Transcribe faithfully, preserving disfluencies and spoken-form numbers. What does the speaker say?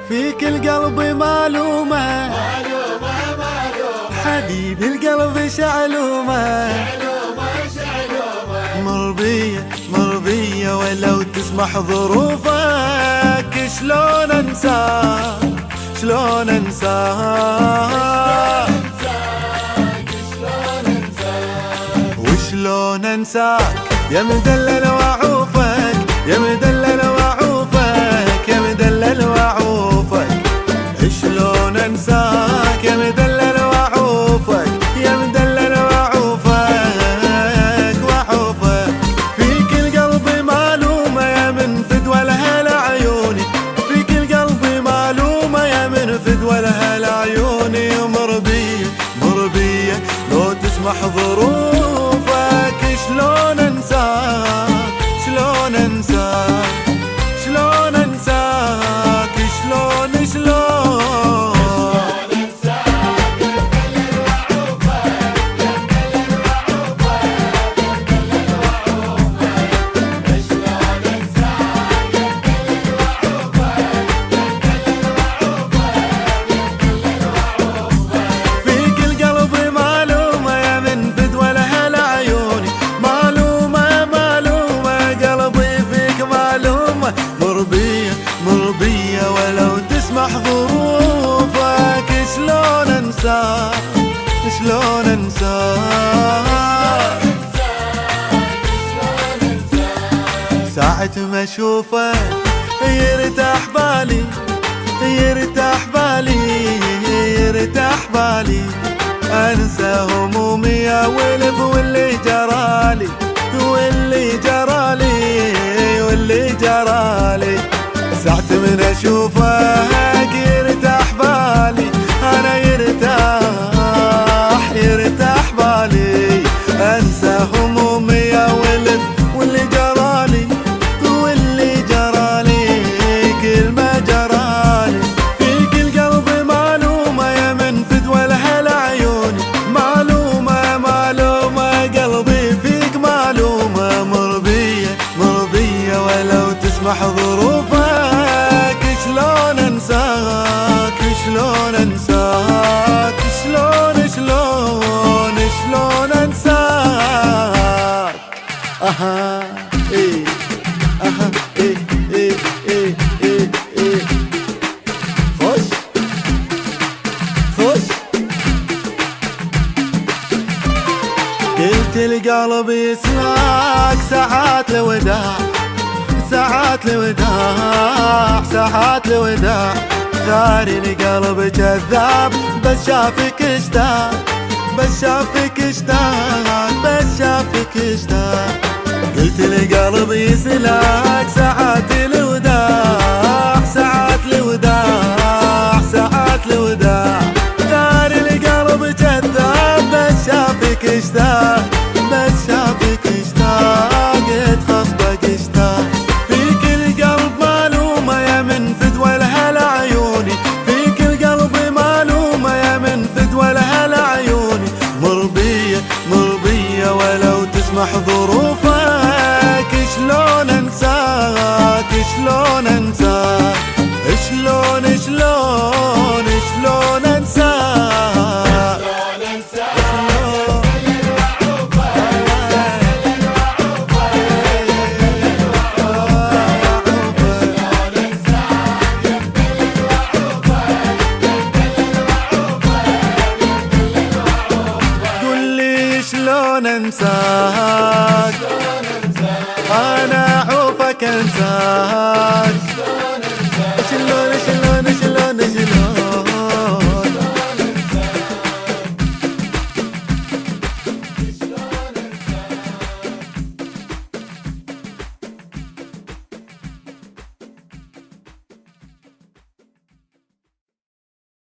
فيك القلب معلومة حبيب القلب شعلومة مربية مربية ولو تسمح ظروفك شلون انساك شلون انساك وشلون انساك يا مدلل واعوفك يا مدلل واعوفك يا مدلل واعوفك شلون انساك يا مدلل واعوفك يا مدلل واعوفك واعوفك فيك القلب معلومة يا من فدوى لها لعيوني فيك القلب معلومة يا من فدوى لها لعيوني مربية مربية لو تسمح ظروفك شلون انساك شلون انساك شلون انساك شلون شلون فيك القلب معلومة يا من فدوى لها لعيوني معلومة معلومة قلبي فيك معلومة مربية مربية ولو تسمح ظروفك شلون انساك شلون انساك ساعة ما اشوفك يرتاح بالي يرتاح بالي يرتاح بالي انسى همومي يا ولف واللي جرالي واللي جرالي واللي جرالي ساعة من اشوفك يرتاح بالي انا يرتاح يرتاح بالي انسى همومي يا ولف واللي جرالي واللي جرالي كل ما جرالي فيك القلب معلومة يا من فدوى لها لعيوني معلومة معلومة قلبي فيك معلومة مربية مربية ولو تسمح ظروفك شلون انساك شلون انساك شلون شلون شلون انساك اها ايه اها ايه ايه ايه ايه ايه خش خش قلت القلب يسمعك ساعات الوداع ساعات الوداع ساعات الوداع ثاري القلب كذاب بس شافك اشتاق بس شافك اشتاق بس شافك اشتاق قلت القلب يسلك ساعات الوداع ساعات الوداع ساعات الوداع ثاري القلب كذاب بس شافك اشتاق بس شافك اشتاق خصبك اشتاق فيك القلب معلومة يا من فدوى لها لعيوني فيك القلب معلومة يا من فدوى لها لعيوني مربية مربية ولو تسمح ظروفك شلون انساك شلون انساك شلون شلون شلون انساك شلون انساك انا اعوفك انساك